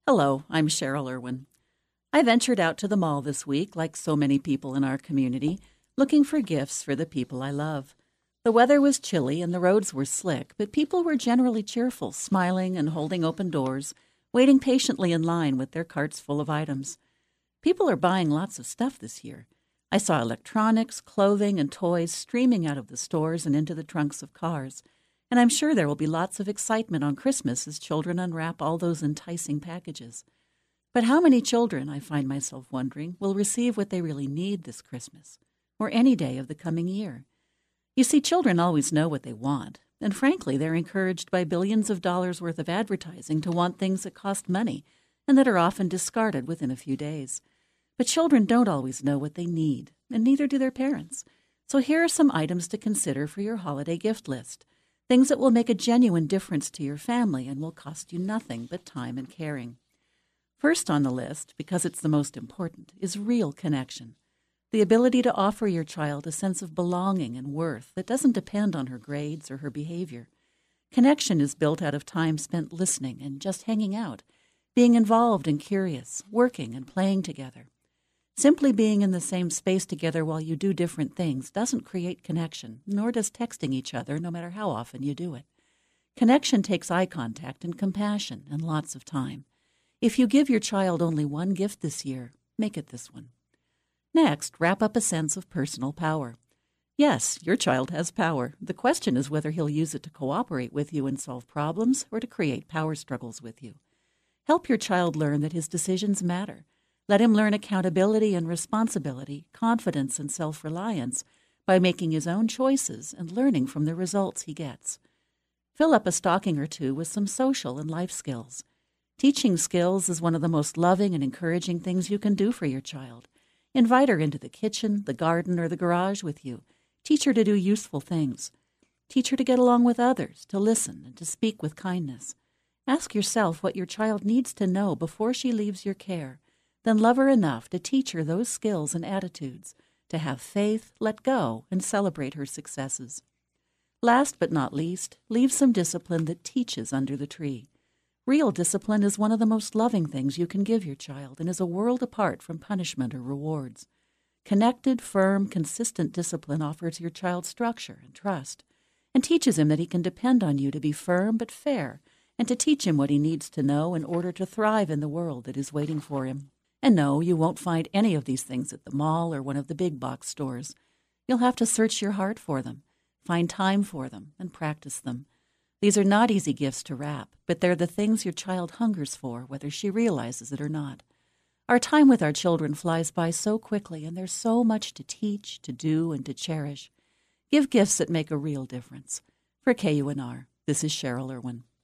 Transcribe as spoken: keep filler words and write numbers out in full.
Hello, I'm Cheryl Irwin. I ventured out to the mall this week, like so many people in our community, looking for gifts for the people I love. The weather was chilly and the roads were slick, but people were generally cheerful, smiling and holding open doors, waiting patiently in line with their carts full of items. People are buying lots of stuff this year. I saw electronics, clothing, and toys streaming out of the stores and into the trunks of cars. And I'm sure there will be lots of excitement on Christmas as children unwrap all those enticing packages. But how many children, I find myself wondering, will receive what they really need this Christmas, or any day of the coming year? You see, children always know what they want, and frankly, they're encouraged by billions of dollars worth of advertising to want things that cost money and that are often discarded within a few days. But children don't always know what they need, and neither do their parents. So here are some items to consider for your holiday gift list. Things that will make a genuine difference to your family and will cost you nothing but time and caring. First on the list, because it's the most important, is real connection. The ability to offer your child a sense of belonging and worth that doesn't depend on her grades or her behavior. Connection is built out of time spent listening and just hanging out, being involved and curious, working and playing together. Simply being in the same space together while you do different things doesn't create connection, nor does texting each other, no matter how often you do it. Connection takes eye contact and compassion and lots of time. If you give your child only one gift this year, make it this one. Next, wrap up a sense of personal power. Yes, your child has power. The question is whether he'll use it to cooperate with you and solve problems or to create power struggles with you. Help your child learn that his decisions matter. Let him learn accountability and responsibility, confidence and self-reliance by making his own choices and learning from the results he gets. Fill up a stocking or two with some social and life skills. Teaching skills is one of the most loving and encouraging things you can do for your child. Invite her into the kitchen, the garden, or the garage with you. Teach her to do useful things. Teach her to get along with others, to listen, and to speak with kindness. Ask yourself what your child needs to know before she leaves your care. Then love her enough to teach her those skills and attitudes, to have faith, let go, and celebrate her successes. Last but not least, leave some discipline that teaches under the tree. Real discipline is one of the most loving things you can give your child and is a world apart from punishment or rewards. Connected, firm, consistent discipline offers your child structure and trust and teaches him that he can depend on you to be firm but fair and to teach him what he needs to know in order to thrive in the world that is waiting for him. And no, you won't find any of these things at the mall or one of the big box stores. You'll have to search your heart for them, find time for them, and practice them. These are not easy gifts to wrap, but they're the things your child hungers for, whether she realizes it or not. Our time with our children flies by so quickly, and there's so much to teach, to do, and to cherish. Give gifts that make a real difference. For K U N R, this is Cheryl Irwin.